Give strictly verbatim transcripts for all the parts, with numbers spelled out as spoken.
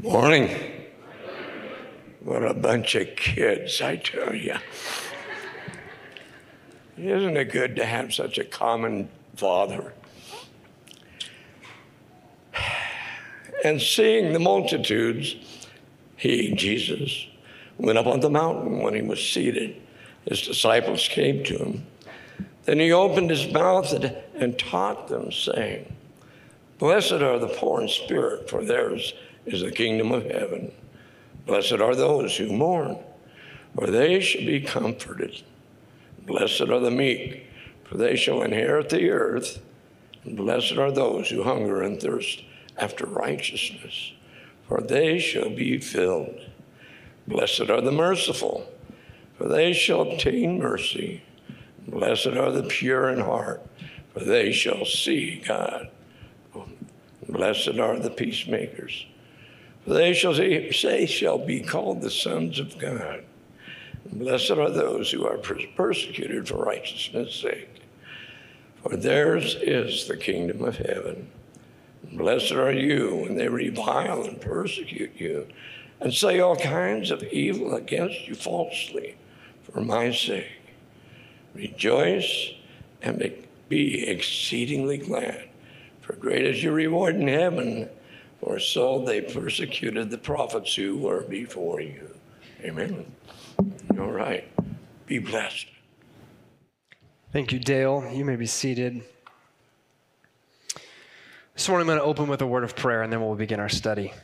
Morning. What a bunch of kids, I tell you. Isn't it good to have such a common father? And seeing the multitudes, he, Jesus, went up on the mountain. When he was seated, his disciples came to him. Then he opened his mouth and, and taught them, saying, "Blessed are the poor in spirit, for theirs is the kingdom of heaven. Blessed are those who mourn, for they shall be comforted. Blessed are the meek, for they shall inherit the earth. And blessed are those who hunger and thirst after righteousness, for they shall be filled. Blessed are the merciful, for they shall obtain mercy. Blessed are the pure in heart, for they shall see God. Blessed are the peacemakers, for they shall say, shall be called the sons of God. Blessed are those who are persecuted for righteousness' sake, for theirs is the kingdom of heaven. Blessed are you when they revile and persecute you and say all kinds of evil against you falsely for my sake. Rejoice and be exceedingly glad, for great is your reward in heaven, for so they persecuted the prophets who were before you." Amen. All right. Be blessed. Thank you, Dale. You may be seated. This morning I'm going to open with a word of prayer, and then we'll begin our study.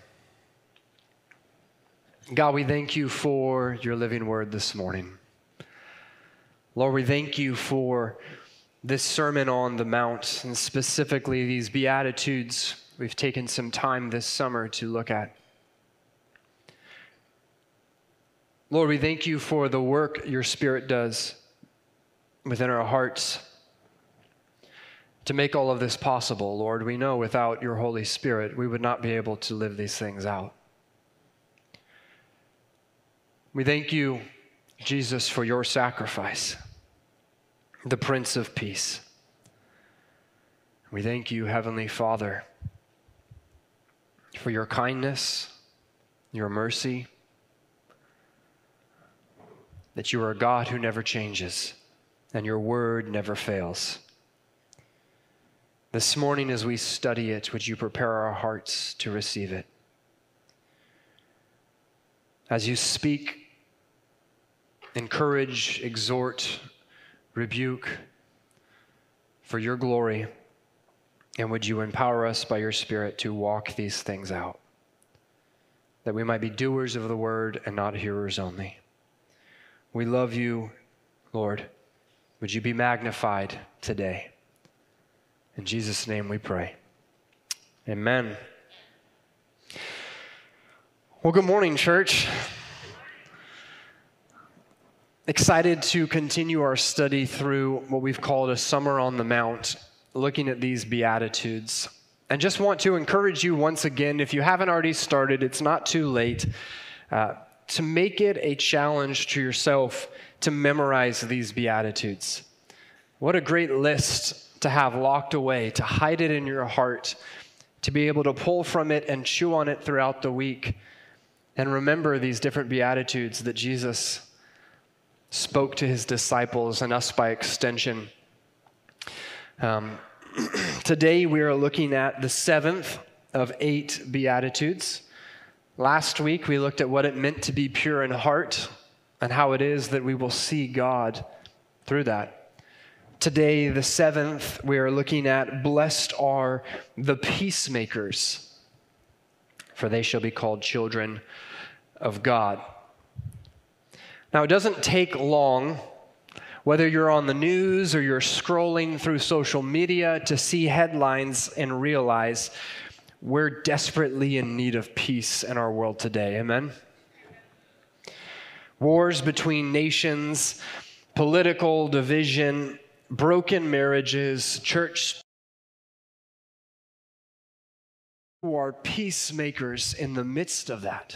God, we thank you for your living word this morning. Lord, we thank you for this Sermon on the Mount, and specifically these Beatitudes we've taken some time this summer to look at. Lord, we thank you for the work your Spirit does within our hearts to make all of this possible. Lord, we know without your Holy Spirit, we would not be able to live these things out. We thank you, Jesus, for your sacrifice, the Prince of Peace. We thank you, Heavenly Father, for your kindness, your mercy, that you are a God who never changes, and your word never fails. This morning as we study it, would you prepare our hearts to receive it? As you speak, encourage, exhort, rebuke for your glory, and would you empower us by your Spirit to walk these things out, that we might be doers of the word and not hearers only. We love you, Lord. Would you be magnified today? In Jesus' name we pray. Amen. Well, good morning, church. Excited to continue our study through what we've called a Summer on the Mount, looking at these Beatitudes. And just want to encourage you once again, if you haven't already started, it's not too late, uh, to make it a challenge to yourself to memorize these Beatitudes. What a great list to have locked away, to hide it in your heart, to be able to pull from it and chew on it throughout the week, and remember these different Beatitudes that Jesus spoke to his disciples and us by extension. Um, today we are looking at the seventh of eight Beatitudes. Last week we looked at what it meant to be pure in heart and how it is that we will see God through that. Today, the seventh, we are looking at blessed are the peacemakers, for they shall be called children of God. Now, it doesn't take long, whether you're on the news or you're scrolling through social media, to see headlines and realize we're desperately in need of peace in our world today. Amen? Wars between nations, political division, broken marriages, church who are peacemakers in the midst of that.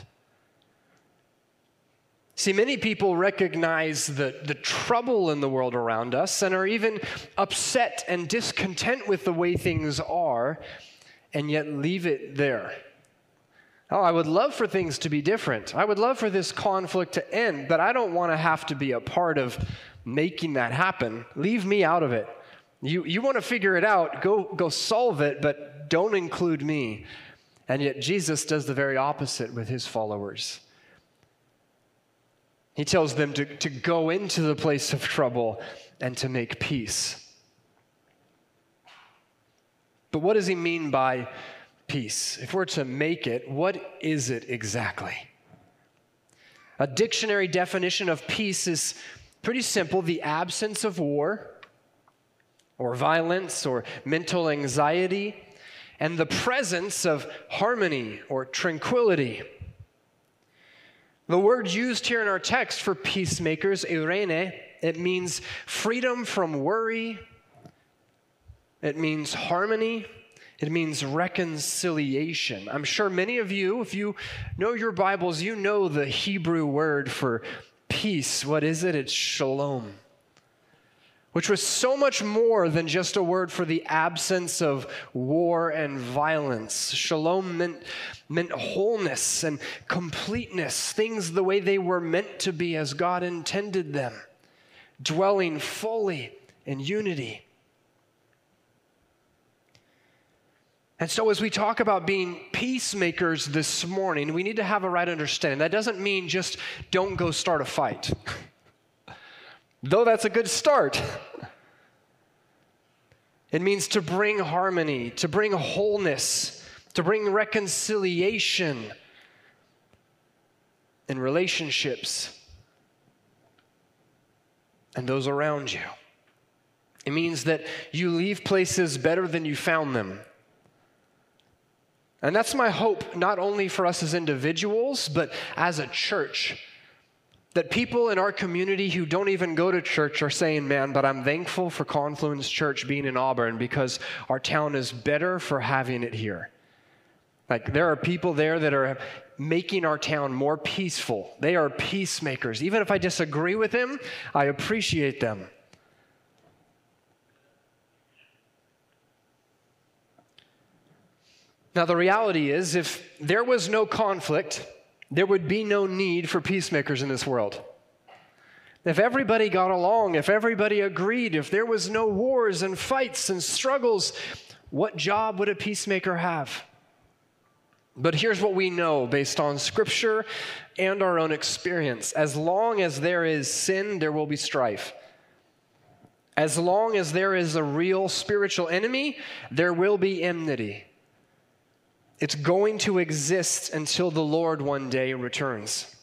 See, many people recognize the, the trouble in the world around us and are even upset and discontent with the way things are, and yet leave it there. Oh, I would love for things to be different. I would love for this conflict to end, but I don't want to have to be a part of making that happen. Leave me out of it. You, you want to figure it out, go, go solve it, but don't include me. And yet Jesus does the very opposite with his followers. He tells them to, to go into the place of trouble and to make peace. But what does he mean by peace? If we're to make it, what is it exactly? A dictionary definition of peace is pretty simple: the absence of war or violence or mental anxiety, and the presence of harmony or tranquility. The word used here in our text for peacemakers, eirene, it means freedom from worry. It means harmony. It means reconciliation. I'm sure many of you, if you know your Bibles, you know the Hebrew word for peace. What is it? It's shalom, which was so much more than just a word for the absence of war and violence. Shalom meant, meant wholeness and completeness, things the way they were meant to be as God intended them, dwelling fully in unity. And so as we talk about being peacemakers this morning, we need to have a right understanding. That doesn't mean just don't go start a fight, though that's a good start. It means to bring harmony, to bring wholeness, to bring reconciliation in relationships and those around you. It means that you leave places better than you found them. And that's my hope, not only for us as individuals, but as a church. That people in our community who don't even go to church are saying, man, but I'm thankful for Confluence Church being in Auburn because our town is better for having it here. Like, there are people there that are making our town more peaceful. They are peacemakers. Even if I disagree with them, I appreciate them. Now, the reality is, if there was no conflict, there would be no need for peacemakers in this world. If everybody got along, if everybody agreed, if there was no wars and fights and struggles, what job would a peacemaker have? But here's what we know based on Scripture and our own experience. As long as there is sin, there will be strife. As long as there is a real spiritual enemy, there will be enmity. It's going to exist until the Lord one day returns.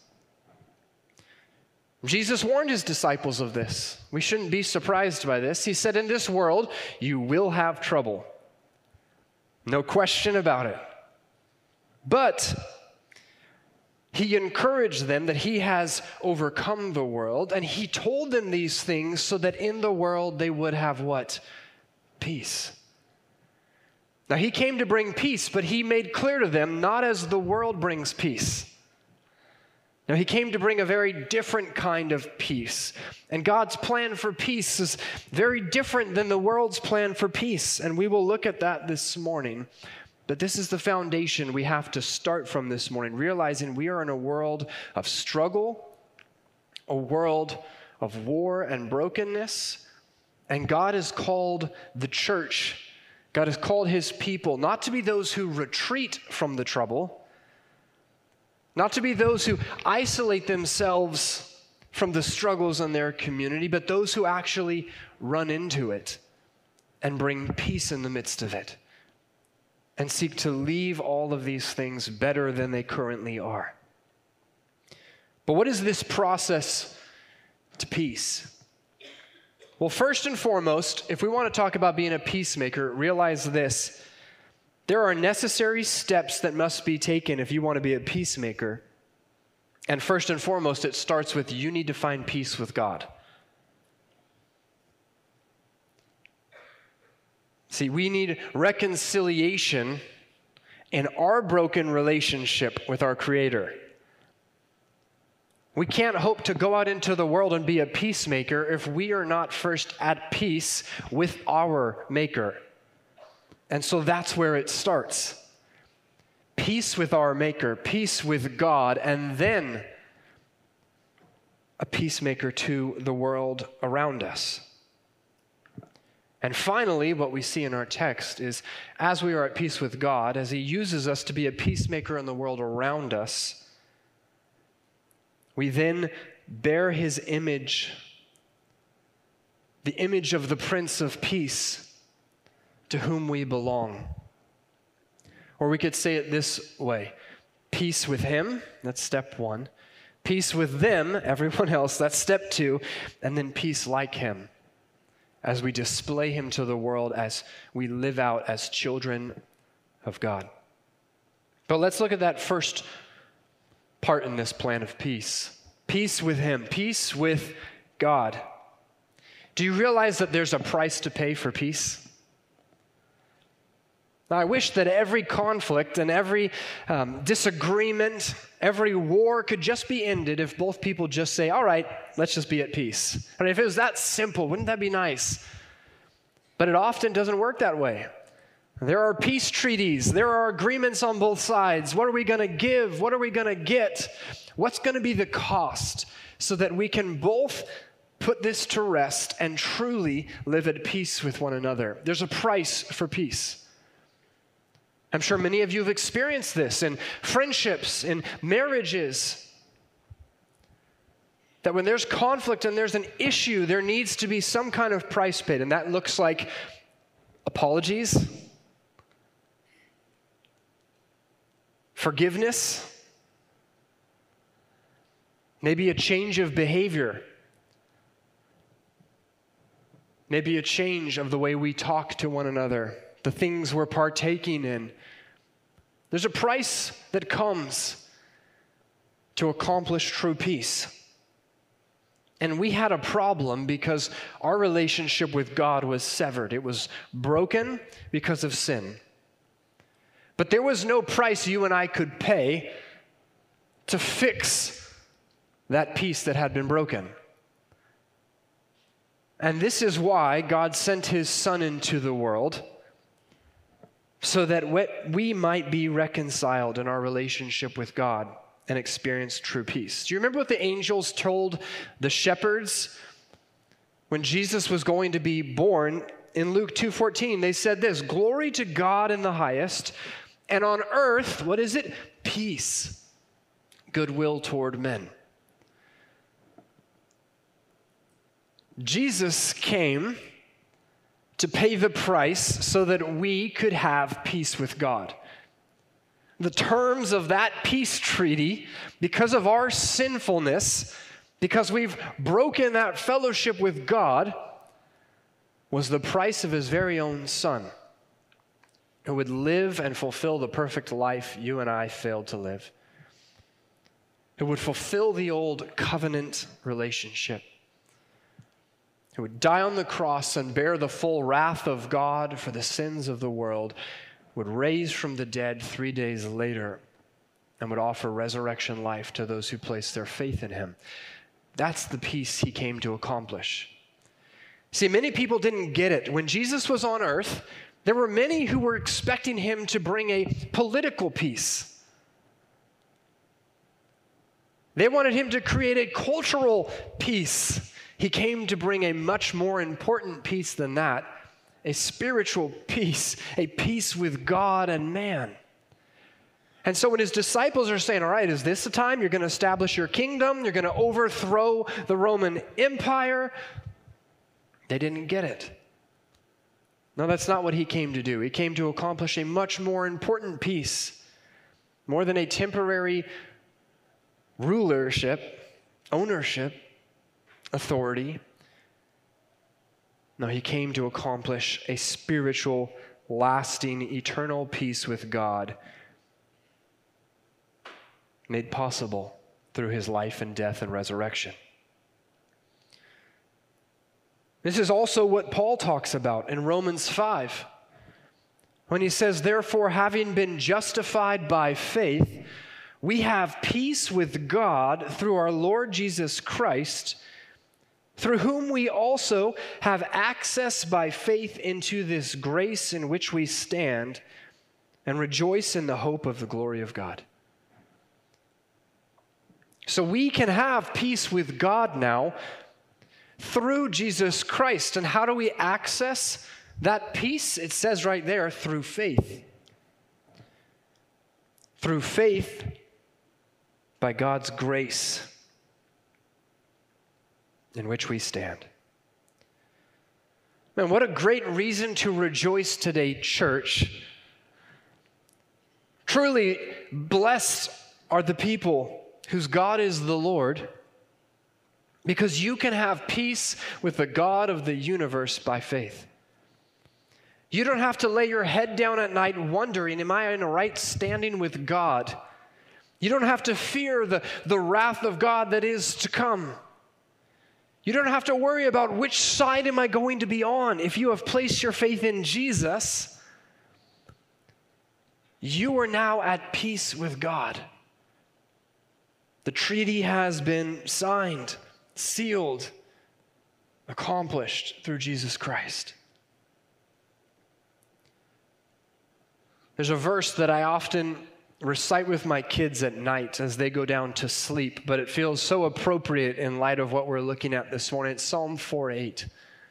Jesus warned his disciples of this. We shouldn't be surprised by this. He said, in this world, you will have trouble. No question about it. But he encouraged them that he has overcome the world, and he told them these things so that in the world they would have what? Peace. Now, he came to bring peace, but he made clear to them, not as the world brings peace. Now, he came to bring a very different kind of peace. And God's plan for peace is very different than the world's plan for peace. And we will look at that this morning. But this is the foundation we have to start from this morning, realizing we are in a world of struggle, a world of war and brokenness. And God has called the church, God has called his people not to be those who retreat from the trouble, not to be those who isolate themselves from the struggles in their community, but those who actually run into it and bring peace in the midst of it and seek to leave all of these things better than they currently are. But what is this process to peace? Well, first and foremost, if we want to talk about being a peacemaker, realize this. There are necessary steps that must be taken if you want to be a peacemaker. And first and foremost, it starts with you need to find peace with God. See, we need reconciliation in our broken relationship with our Creator. We can't hope to go out into the world and be a peacemaker if we are not first at peace with our Maker. And so that's where it starts. peace with our Maker, peace with God, and then a peacemaker to the world around us. And finally, what we see in our text is, as we are at peace with God, as he uses us to be a peacemaker in the world around us, we then bear his image, the image of the Prince of Peace, to whom we belong. Or we could say it this way: peace with him, that's step one. Peace with them, everyone else, that's step two. And then peace like him, as we display him to the world, as we live out as children of God. But let's look at that first part in this plan of peace. Peace with him, peace with God. Do you realize that there's a price to pay for peace? Now, I wish that every conflict and every um, disagreement, every war could just be ended if both people just say, all right, let's just be at peace. And if it was that simple, wouldn't that be nice? But it often doesn't work that way. There are peace treaties. There are agreements on both sides. What are we going to give? What are we going to get? What's going to be the cost so that we can both put this to rest and truly live at peace with one another? There's a price for peace. I'm sure many of you have experienced this in friendships, in marriages, that when there's conflict and there's an issue, there needs to be some kind of price paid, and that looks like apologies, forgiveness, maybe a change of behavior, maybe a change of the way we talk to one another, the things we're partaking in. There's a price that comes to accomplish true peace. And we had a problem because our relationship with God was severed. It was broken because of sin. But there was no price you and I could pay to fix that peace that had been broken. And this is why God sent his Son into the world, so that we might be reconciled in our relationship with God and experience true peace. Do you remember what the angels told the shepherds when Jesus was going to be born? In Luke two fourteen, they said this: "Glory to God in the highest, and on earth," what is it? "Peace, goodwill toward men." Jesus came to pay the price so that we could have peace with God. The terms of that peace treaty, because of our sinfulness, because we've broken that fellowship with God, was the price of his very own Son, who would live and fulfill the perfect life you and I failed to live. It would fulfill the old covenant relationship. Who would die on the cross and bear the full wrath of God for the sins of the world, would raise from the dead three days later, and would offer resurrection life to those who place their faith in him. That's the peace he came to accomplish. See, many people didn't get it. When Jesus was on earth, there were many who were expecting him to bring a political peace. They wanted him to create a cultural peace. He came to bring a much more important peace than that, a spiritual peace, a peace with God and man. And so when his disciples are saying, all right, is this the time you're going to establish your kingdom? You're going to overthrow the Roman Empire? They didn't get it. No, that's not what he came to do. He came to accomplish a much more important peace, more than a temporary rulership, ownership, authority. No, he came to accomplish a spiritual, lasting, eternal peace with God, made possible through his life and death and resurrection. This is also what Paul talks about in Romans five, when he says, "Therefore, having been justified by faith, we have peace with God through our Lord Jesus Christ, through whom we also have access by faith into this grace in which we stand and rejoice in the hope of the glory of God. So we can have peace with God now through Jesus Christ. And how do we access that peace? It says right there, through faith. Through faith by God's grace in which we stand. Man, what a great reason to rejoice today, church. Truly blessed are the people whose God is the Lord, because you can have peace with the God of the universe by faith. You don't have to lay your head down at night wondering, am I in a right standing with God? You don't have to fear the, the wrath of God that is to come. You don't have to worry about which side am I going to be on. If you have placed your faith in Jesus, you are now at peace with God. The treaty has been signed, sealed, accomplished through Jesus Christ. There's a verse that I often recite with my kids at night as they go down to sleep, but it feels so appropriate in light of what we're looking at this morning. It's Psalm four eight.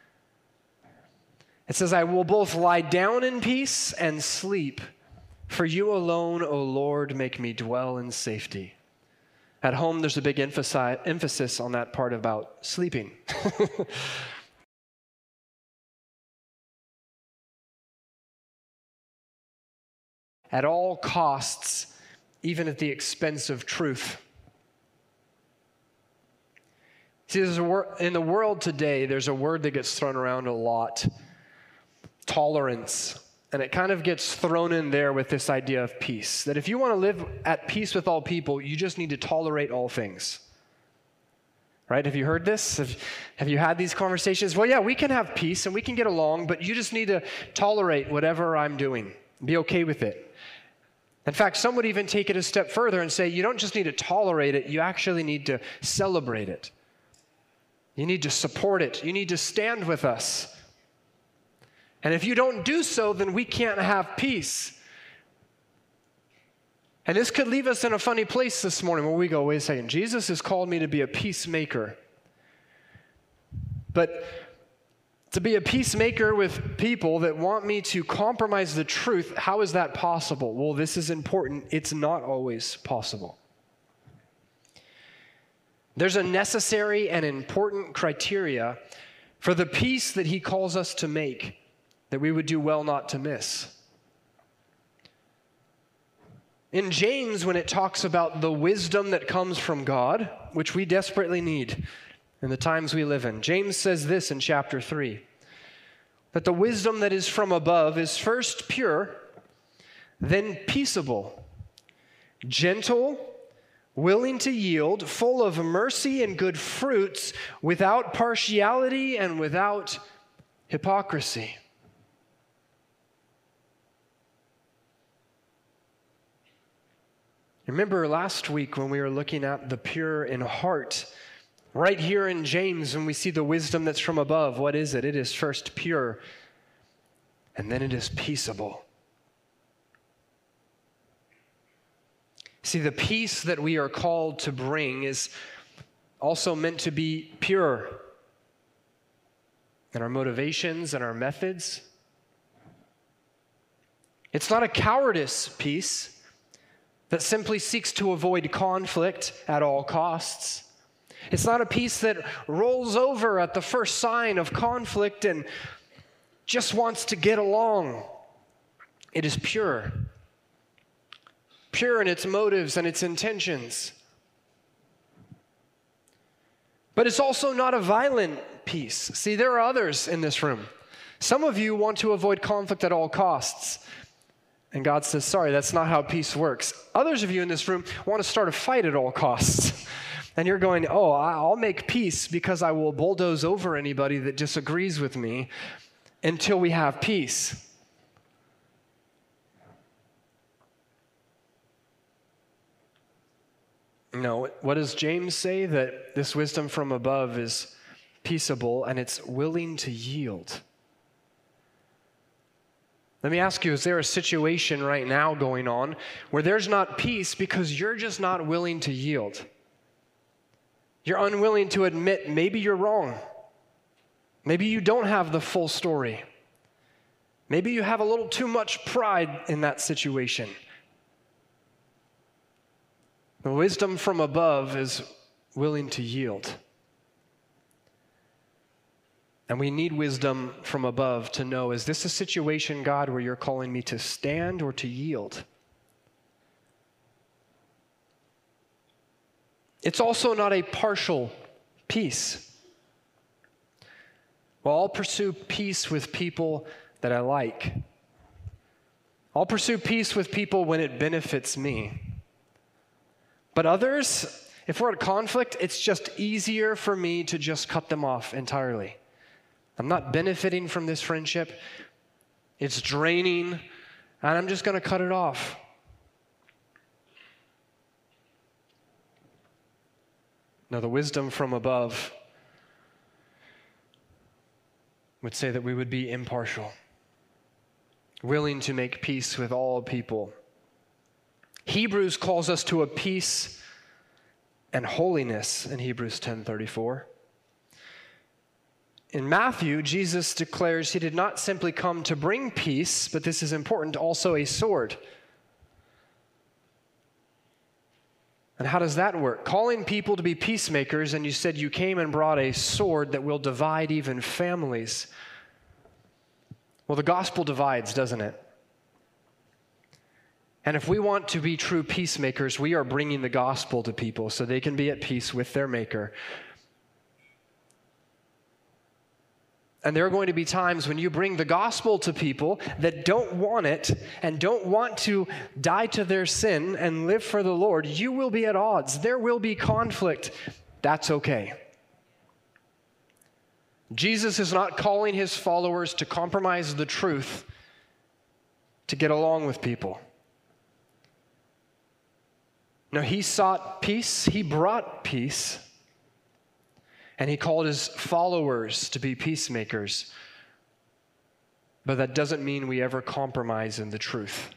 It says, I will both lie down in peace and sleep, for you alone, O Lord, make me dwell in safety. At home, there's a big emphasis emphasis on that part about sleeping. At all costs, even at the expense of truth. See, there's a wor- in the world today, there's a word that gets thrown around a lot, tolerance. And it kind of gets thrown in there with this idea of peace. That if you want to live at peace with all people, you just need to tolerate all things. Right? Have you heard this? Have, have you had these conversations? Well, yeah, we can have peace and we can get along, but you just need to tolerate whatever I'm doing. Be okay with it. In fact, some would even take it a step further and say, you don't just need to tolerate it, you actually need to celebrate it. You need to support it. You need to stand with us. And if you don't do so, then we can't have peace. And this could leave us in a funny place this morning where we go, wait a second, Jesus has called me to be a peacemaker. But to be a peacemaker with people that want me to compromise the truth, how is that possible? Well, this is important. It's not always possible. There's a necessary and important criteria for the peace that he calls us to make, that we would do well not to miss. In James, when it talks about the wisdom that comes from God, which we desperately need in the times we live in, James says this in chapter three, that the wisdom that is from above is first pure, then peaceable, gentle, willing to yield, full of mercy and good fruits, without partiality and without hypocrisy. Remember last week when we were looking at the pure in heart, right here in James, when we see the wisdom that's from above, what is it? It is first pure, and then it is peaceable. See, the peace that we are called to bring is also meant to be pure in our motivations and our methods. It's not a cowardice peace that simply seeks to avoid conflict at all costs. It's not a peace that rolls over at the first sign of conflict and just wants to get along. It is pure. Pure in its motives and its intentions. But it's also not a violent peace. See, there are others in this room. Some of you want to avoid conflict at all costs. And God says, sorry, that's not how peace works. Others of you in this room want to start a fight at all costs. And you're going, oh, I'll make peace because I will bulldoze over anybody that disagrees with me until we have peace. No, what does James say? That this wisdom from above is peaceable and it's willing to yield. Let me ask you, is there a situation right now going on where there's not peace because you're just not willing to yield? You're unwilling to admit maybe you're wrong. Maybe you don't have the full story. Maybe you have a little too much pride in that situation. The wisdom from above is willing to yield. And we need wisdom from above to know, is this a situation, God, where you're calling me to stand or to yield? It's also not a partial peace. Well, I'll pursue peace with people that I like. I'll pursue peace with people when it benefits me. But others, if we're at conflict, it's just easier for me to just cut them off entirely. I'm not benefiting from this friendship. It's draining, and I'm just going to cut it off. Now, the wisdom from above would say that we would be impartial, willing to make peace with all people. Hebrews calls us to a peace and holiness in Hebrews ten thirty-four. In Matthew, Jesus declares he did not simply come to bring peace, but this is important, also a sword. And how does that work? Calling people to be peacemakers, and you said you came and brought a sword that will divide even families. Well, the gospel divides, doesn't it? And if we want to be true peacemakers, we are bringing the gospel to people so they can be at peace with their Maker. And there are going to be times when you bring the gospel to people that don't want it and don't want to die to their sin and live for the Lord. You will be at odds. There will be conflict. That's okay. Jesus is not calling his followers to compromise the truth to get along with people. No, he sought peace. He brought peace. And he called his followers to be peacemakers. But that doesn't mean we ever compromise in the truth.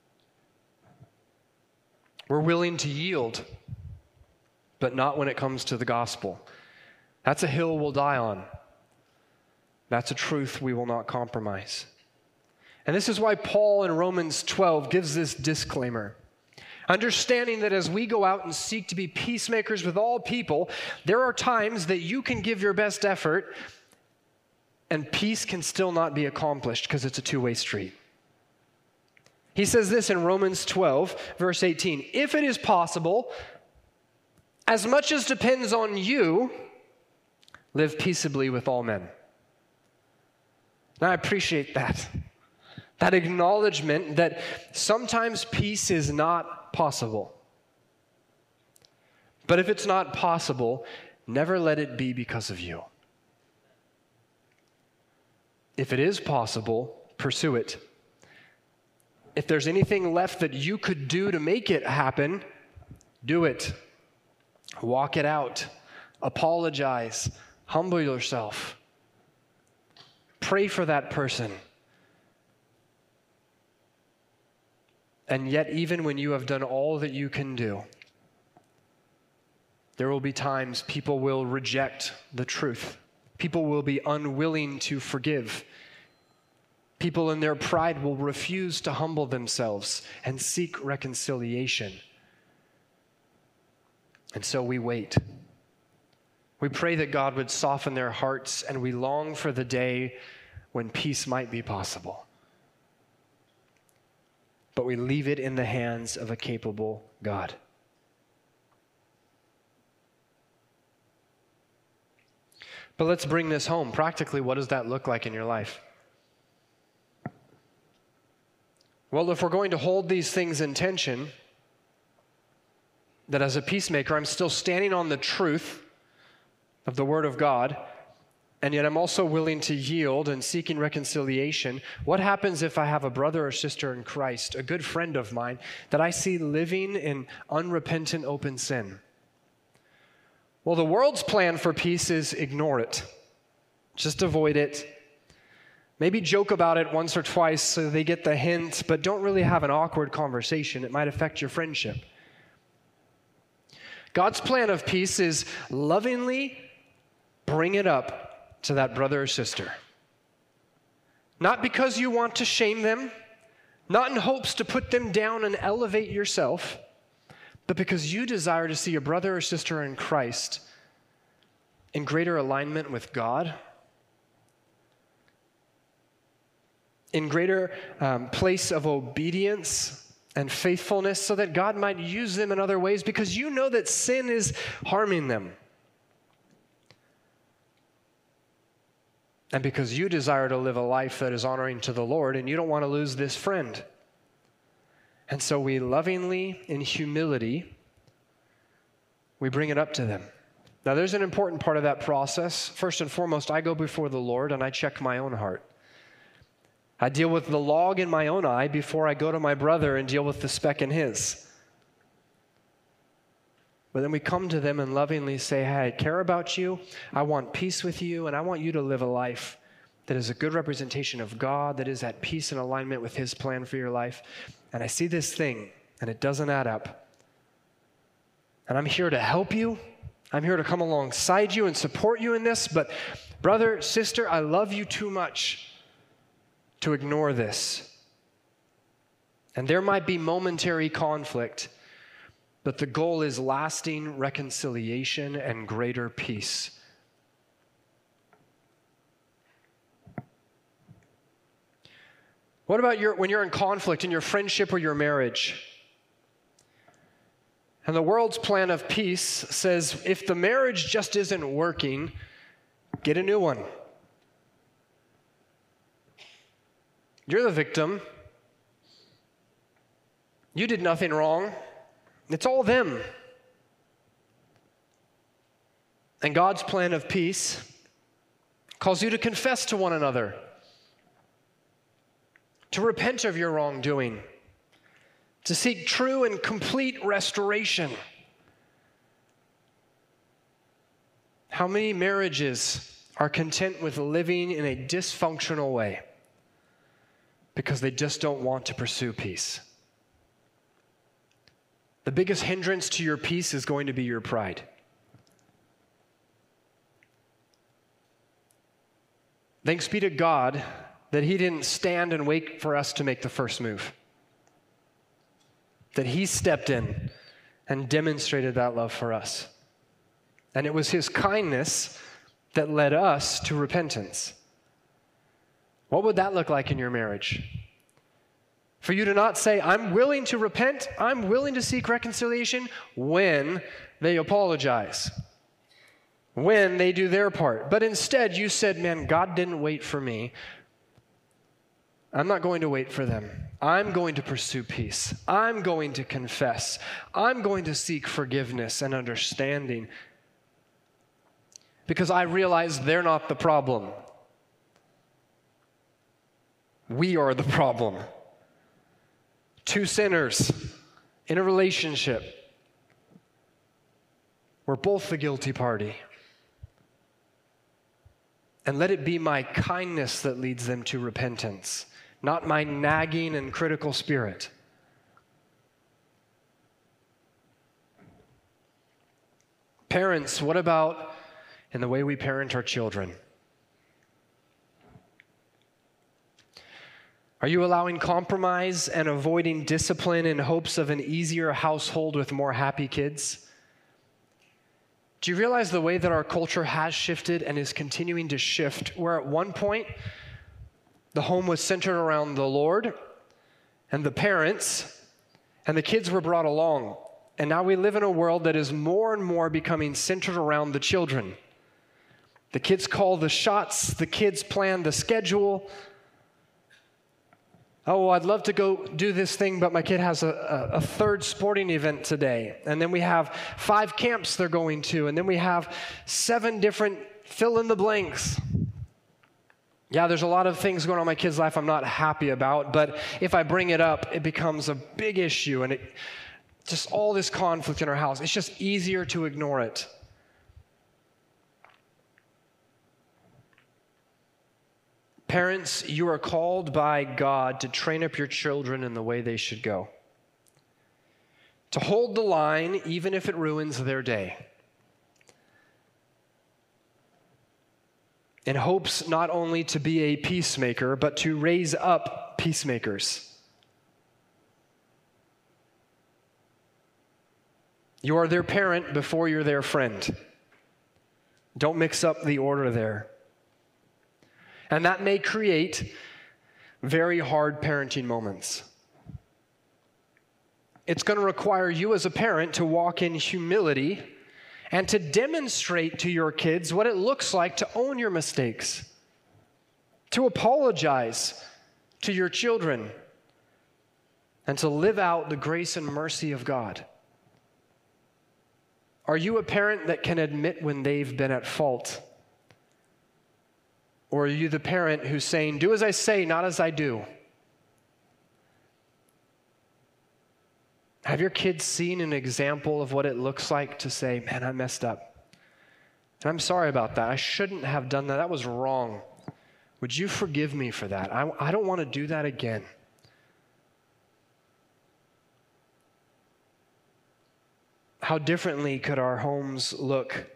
We're willing to yield, but not when it comes to the gospel. That's a hill we'll die on. That's a truth we will not compromise. And this is why Paul in Romans twelve gives this disclaimer. Understanding that as we go out and seek to be peacemakers with all people, there are times that you can give your best effort and peace can still not be accomplished because it's a two-way street. He says this in Romans twelve, verse eighteen, if it is possible, as much as depends on you, live peaceably with all men. Now I appreciate that. That acknowledgement that sometimes peace is not possible. But if it's not possible, never let it be because of you. If it is possible, pursue it. If there's anything left that you could do to make it happen, do it. Walk it out. Apologize. Humble yourself. Pray for that person. And yet, even when you have done all that you can do, there will be times people will reject the truth. People will be unwilling to forgive. People in their pride will refuse to humble themselves and seek reconciliation. And so we wait. We pray that God would soften their hearts, and we long for the day when peace might be possible. But we leave it in the hands of a capable God. But let's bring this home. Practically, what does that look like in your life? Well, if we're going to hold these things in tension, that as a peacemaker, I'm still standing on the truth of the Word of God, and yet I'm also willing to yield and seeking reconciliation. What happens if I have a brother or sister in Christ, a good friend of mine, that I see living in unrepentant open sin? Well, the world's plan for peace is ignore it. Just avoid it. Maybe joke about it once or twice so they get the hint, but don't really have an awkward conversation. It might affect your friendship. God's plan of peace is lovingly bring it up to that brother or sister. Not because you want to shame them, not in hopes to put them down and elevate yourself, but because you desire to see a brother or sister in Christ in greater alignment with God, in greater um, place of obedience and faithfulness, so that God might use them in other ways, because you know that sin is harming them. And because you desire to live a life that is honoring to the Lord, and you don't want to lose this friend. And so we lovingly, in humility, we bring it up to them. Now, there's an important part of that process. First and foremost, I go before the Lord and I check my own heart. I deal with the log in my own eye before I go to my brother and deal with the speck in his. But then we come to them and lovingly say, hey, I care about you, I want peace with you, and I want you to live a life that is a good representation of God, that is at peace and alignment with His plan for your life. And I see this thing, and it doesn't add up. And I'm here to help you. I'm here to come alongside you and support you in this, but brother, sister, I love you too much to ignore this. And there might be momentary conflict, but the goal is lasting reconciliation and greater peace. What about your, when you're in conflict in your friendship or your marriage? And the world's plan of peace says, if the marriage just isn't working, get a new one. You're the victim. You did nothing wrong. It's all them. And God's plan of peace calls you to confess to one another, to repent of your wrongdoing, to seek true and complete restoration. How many marriages are content with living in a dysfunctional way because they just don't want to pursue peace? The biggest hindrance to your peace is going to be your pride. Thanks be to God that He didn't stand and wait for us to make the first move. That He stepped in and demonstrated that love for us. And it was His kindness that led us to repentance. What would that look like in your marriage? For you to not say, I'm willing to repent, I'm willing to seek reconciliation when they apologize, when they do their part. But instead you said, man, God didn't wait for me. I'm not going to wait for them. I'm going to pursue peace. I'm going to confess. I'm going to seek forgiveness and understanding because I realize they're not the problem. We are the problem. Two sinners in a relationship. We're both the guilty party. And let it be my kindness that leads them to repentance, not my nagging and critical spirit. Parents, what about in the way we parent our children? Are you allowing compromise and avoiding discipline in hopes of an easier household with more happy kids? Do you realize the way that our culture has shifted and is continuing to shift, where at one point the home was centered around the Lord and the parents, and the kids were brought along. And now we live in a world that is more and more becoming centered around the children. The kids call the shots, the kids plan the schedule. Oh, I'd love to go do this thing, but my kid has a, a, a third sporting event today. And then we have five camps they're going to. And then we have seven different fill in the blanks. Yeah, there's a lot of things going on in my kid's life I'm not happy about, but if I bring it up, it becomes a big issue. And it just all this conflict in our house, it's just easier to ignore it. Parents, you are called by God to train up your children in the way they should go, to hold the line even if it ruins their day, in hopes not only to be a peacemaker, but to raise up peacemakers. You are their parent before you're their friend. Don't mix up the order there. And that may create very hard parenting moments. It's going to require you as a parent to walk in humility and to demonstrate to your kids what it looks like to own your mistakes, to apologize to your children, and to live out the grace and mercy of God. Are you a parent that can admit when they've been at fault? Or are you the parent who's saying, do as I say, not as I do? Have your kids seen an example of what it looks like to say, man, I messed up. And I'm sorry about that. I shouldn't have done that. That was wrong. Would you forgive me for that? I, I don't want to do that again. How differently could our homes look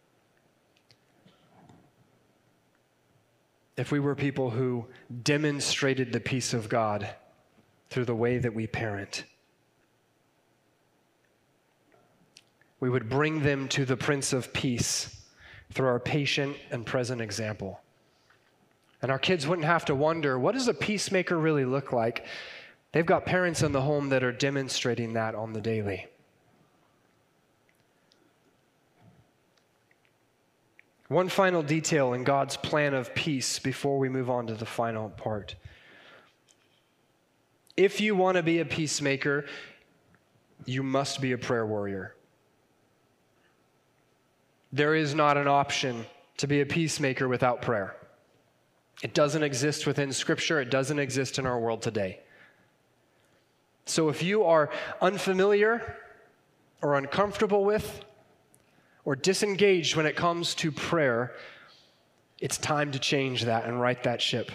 if we were people who demonstrated the peace of God through the way that we parent? We would bring them to the Prince of Peace through our patient and present example. And our kids wouldn't have to wonder, what does a peacemaker really look like? They've got parents in the home that are demonstrating that on the daily. One final detail in God's plan of peace before we move on to the final part. If you want to be a peacemaker, you must be a prayer warrior. There is not an option to be a peacemaker without prayer. It doesn't exist within Scripture. It doesn't exist in our world today. So if you are unfamiliar or uncomfortable with or disengaged when it comes to prayer, it's time to change that and right that ship.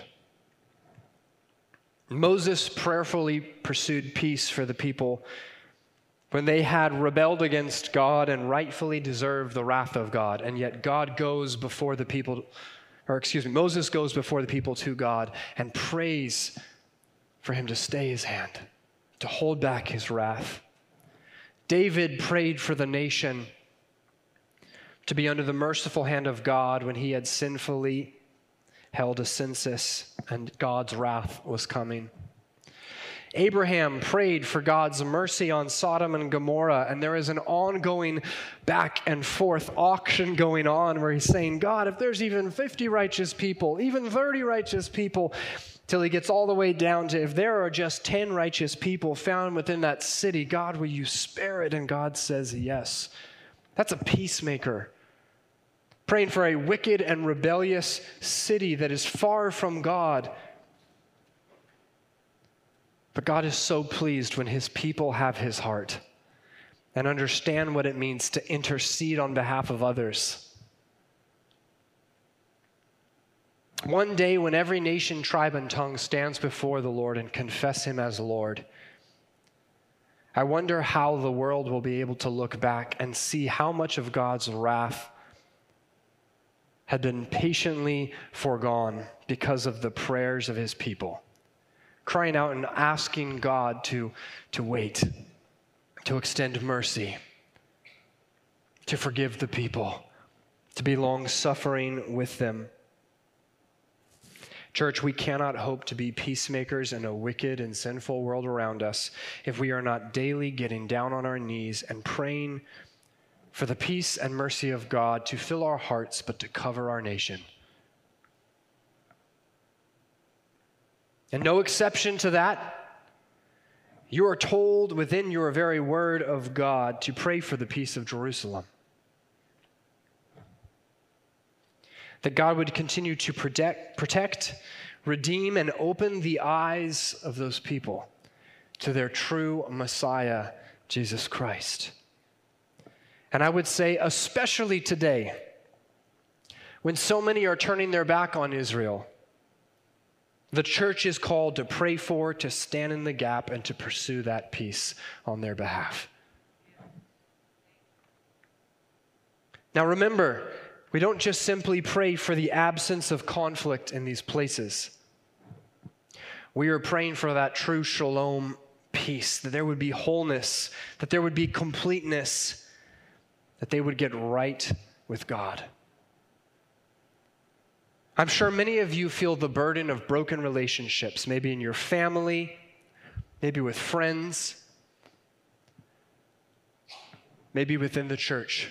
Moses prayerfully pursued peace for the people when they had rebelled against God and rightfully deserved the wrath of God. And yet God goes before the people, or excuse me, Moses goes before the people to God and prays for him to stay his hand, to hold back his wrath. David prayed for the nation to be under the merciful hand of God when he had sinfully held a census and God's wrath was coming. Abraham prayed for God's mercy on Sodom and Gomorrah, and there is an ongoing back and forth auction going on where he's saying, God, if there's even fifty righteous people, even thirty righteous people, till he gets all the way down to if there are just ten righteous people found within that city, God, will you spare it? And God says yes. That's a peacemaker. Praying for a wicked and rebellious city that is far from God. But God is so pleased when his people have his heart and understand what it means to intercede on behalf of others. One day when every nation, tribe, and tongue stands before the Lord and confess him as Lord, I wonder how the world will be able to look back and see how much of God's wrath had been patiently foregone because of the prayers of his people, crying out and asking God to, to wait, to extend mercy, to forgive the people, to be long-suffering with them. Church, we cannot hope to be peacemakers in a wicked and sinful world around us if we are not daily getting down on our knees and praying for the peace and mercy of God to fill our hearts, but to cover our nation. And no exception to that, you are told within your very word of God to pray for the peace of Jerusalem. That God would continue to protect, protect, redeem, and open the eyes of those people to their true Messiah, Jesus Christ. And I would say, especially today, when so many are turning their back on Israel, The church is called to pray for, to stand in the gap, and to pursue that peace on their behalf. Now remember, we don't just simply pray for the absence of conflict in these places. We are praying for that true shalom peace, that there would be wholeness, that there would be completeness, that they would get right with God. I'm sure many of you feel the burden of broken relationships, maybe in your family, maybe with friends, maybe within the church.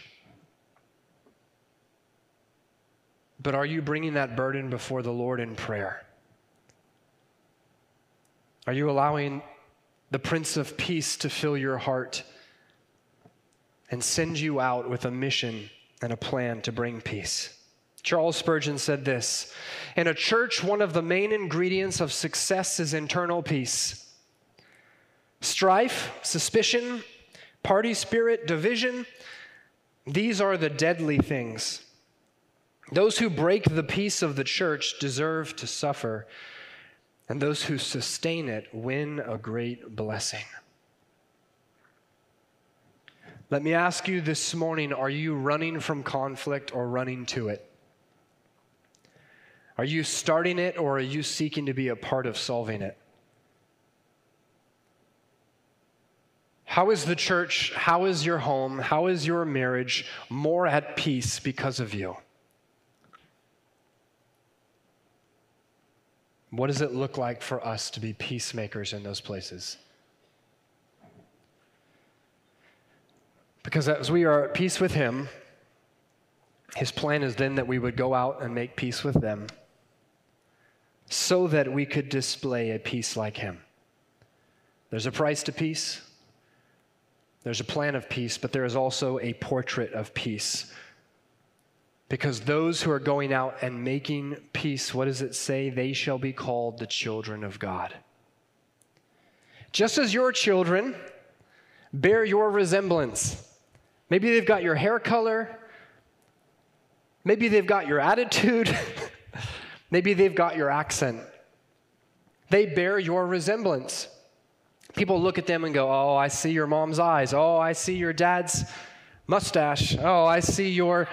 But are you bringing that burden before the Lord in prayer? Are you allowing the Prince of Peace to fill your heart and send you out with a mission and a plan to bring peace? Charles Spurgeon said this, "In a church, one of the main ingredients of success is internal peace. Strife, suspicion, party spirit, division, these are the deadly things. Those who break the peace of the church deserve to suffer, and those who sustain it win a great blessing." Let me ask you this morning, are you running from conflict or running to it? Are you starting it, or are you seeking to be a part of solving it? How is the church, how is your home, how is your marriage more at peace because of you? What does it look like for us to be peacemakers in those places? Because as we are at peace with Him, His plan is then that we would go out and make peace with them, so that we could display a peace like Him. There's a price to peace. There's a plan of peace, but there is also a portrait of peace. Because those who are going out and making peace, what does it say? They shall be called the children of God. Just as your children bear your resemblance. Maybe they've got your hair color. Maybe they've got your attitude. Maybe they've got your accent. They bear your resemblance. People look at them and go, "Oh, I see your mom's eyes. Oh, I see your dad's mustache. Oh, I see your..."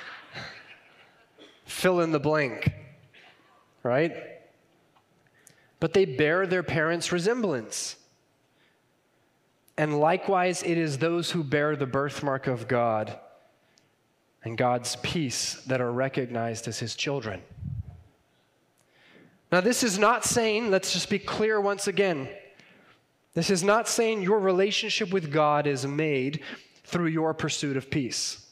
Fill in the blank, right? But they bear their parents' resemblance. And likewise, it is those who bear the birthmark of God and God's peace that are recognized as His children. Now, this is not saying, let's just be clear once again, this is not saying your relationship with God is made through your pursuit of peace.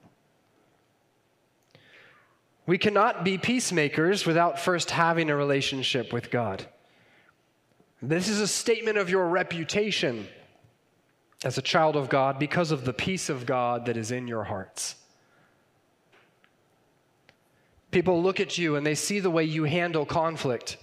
We cannot be peacemakers without first having a relationship with God. This is a statement of your reputation as a child of God because of the peace of God that is in your hearts. People look at you and they see the way you handle conflict.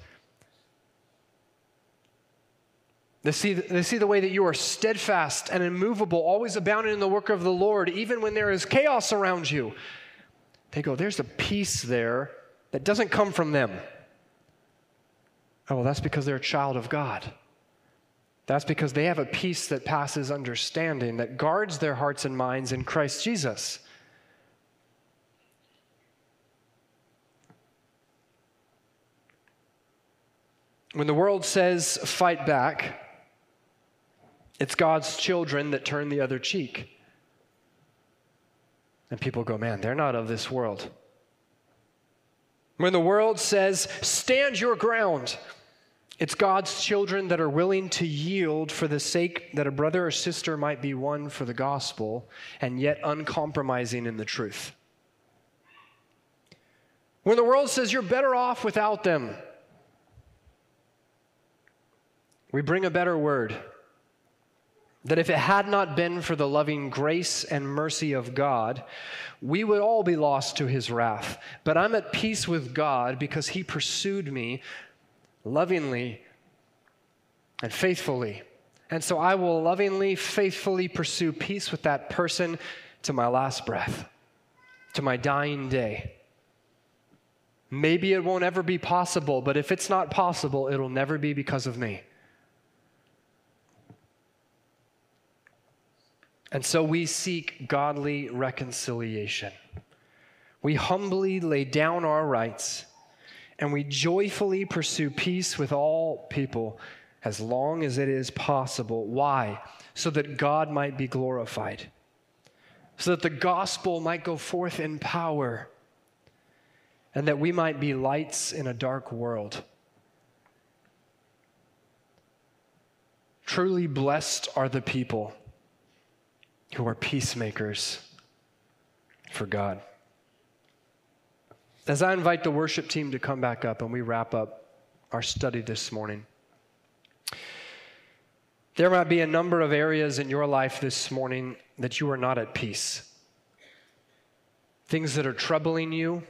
They see, they see the way that you are steadfast and immovable, always abounding in the work of the Lord, even when there is chaos around you. They go, "There's a peace there that doesn't come from them." Oh, well, that's because they're a child of God. That's because they have a peace that passes understanding, that guards their hearts and minds in Christ Jesus. When the world says fight back, it's God's children that turn the other cheek. And people go, "Man, they're not of this world." When the world says stand your ground, it's God's children that are willing to yield for the sake that a brother or sister might be won for the gospel, and yet uncompromising in the truth. When the world says you're better off without them, we bring a better word. That if it had not been for the loving grace and mercy of God, we would all be lost to His wrath. But I'm at peace with God because He pursued me lovingly and faithfully. And so I will lovingly, faithfully pursue peace with that person to my last breath, to my dying day. Maybe it won't ever be possible, but if it's not possible, it'll never be because of me. And so we seek godly reconciliation. We humbly lay down our rights, and we joyfully pursue peace with all people as long as it is possible. Why? So that God might be glorified, so that the gospel might go forth in power, and that we might be lights in a dark world. Truly blessed are the people who are peacemakers for God. As I invite the worship team to come back up and we wrap up our study this morning, there might be a number of areas in your life this morning that you are not at peace. Things that are troubling you,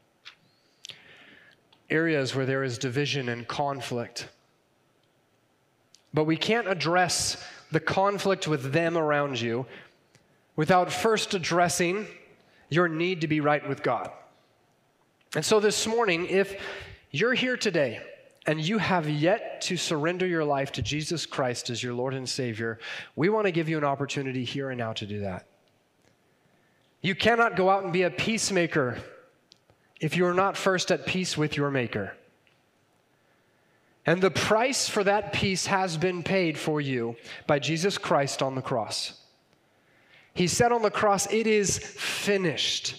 areas where there is division and conflict. But we can't address the conflict with them around you without first addressing your need to be right with God. And so this morning, if you're here today and you have yet to surrender your life to Jesus Christ as your Lord and Savior, we want to give you an opportunity here and now to do that. You cannot go out and be a peacemaker if you are not first at peace with your Maker. And the price for that peace has been paid for you by Jesus Christ on the cross. He said on the cross, "It is finished."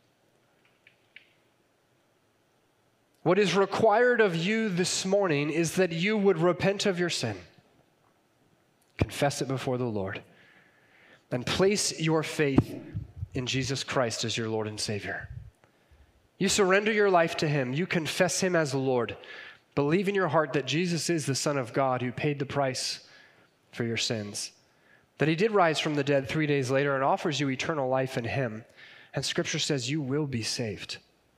What is required of you this morning is that you would repent of your sin, confess it before the Lord, and place your faith in Jesus Christ as your Lord and Savior. You surrender your life to Him. You confess Him as Lord. Believe in your heart that Jesus is the Son of God who paid the price for your sins, that He did rise from the dead three days later and offers you eternal life in Him. And Scripture says you will be saved.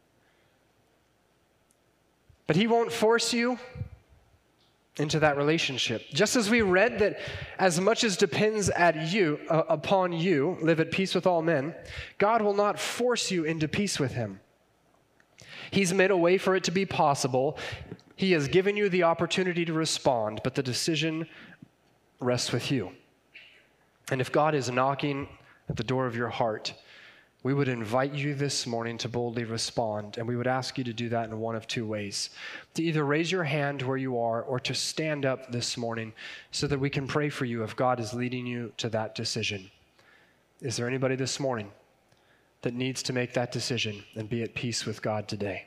But He won't force you into that relationship. Just as we read that as much as depends at you, uh, upon you, live at peace with all men, God will not force you into peace with Him. He's made a way for it to be possible. He has given you the opportunity to respond, but the decision rests with you. And if God is knocking at the door of your heart, we would invite you this morning to boldly respond, and we would ask you to do that in one of two ways. To either raise your hand where you are or to stand up this morning so that we can pray for you if God is leading you to that decision. Is there anybody this morning that needs to make that decision and be at peace with God today?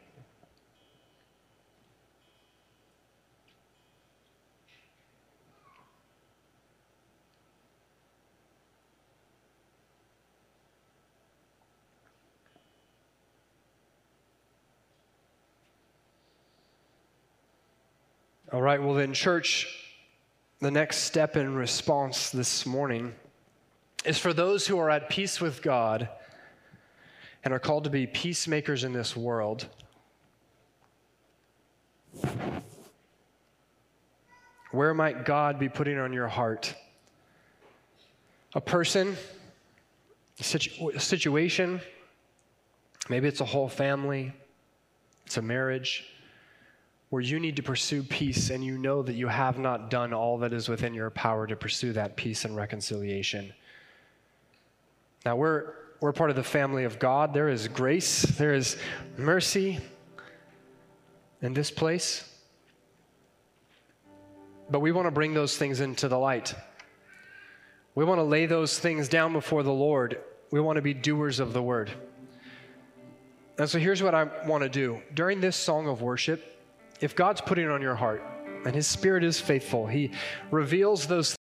All right, well then, church, the next step in response this morning is for those who are at peace with God and are called to be peacemakers in this world. Where might God be putting on your heart? A person, a, situ- a situation, maybe it's a whole family, it's a marriage, where you need to pursue peace and you know that you have not done all that is within your power to pursue that peace and reconciliation. Now, we're, we're part of the family of God. There is grace, there is mercy in this place. But we want to bring those things into the light. We want to lay those things down before the Lord. We want to be doers of the word. And so here's what I want to do. During this song of worship, if God's putting it on your heart and His Spirit is faithful, He reveals those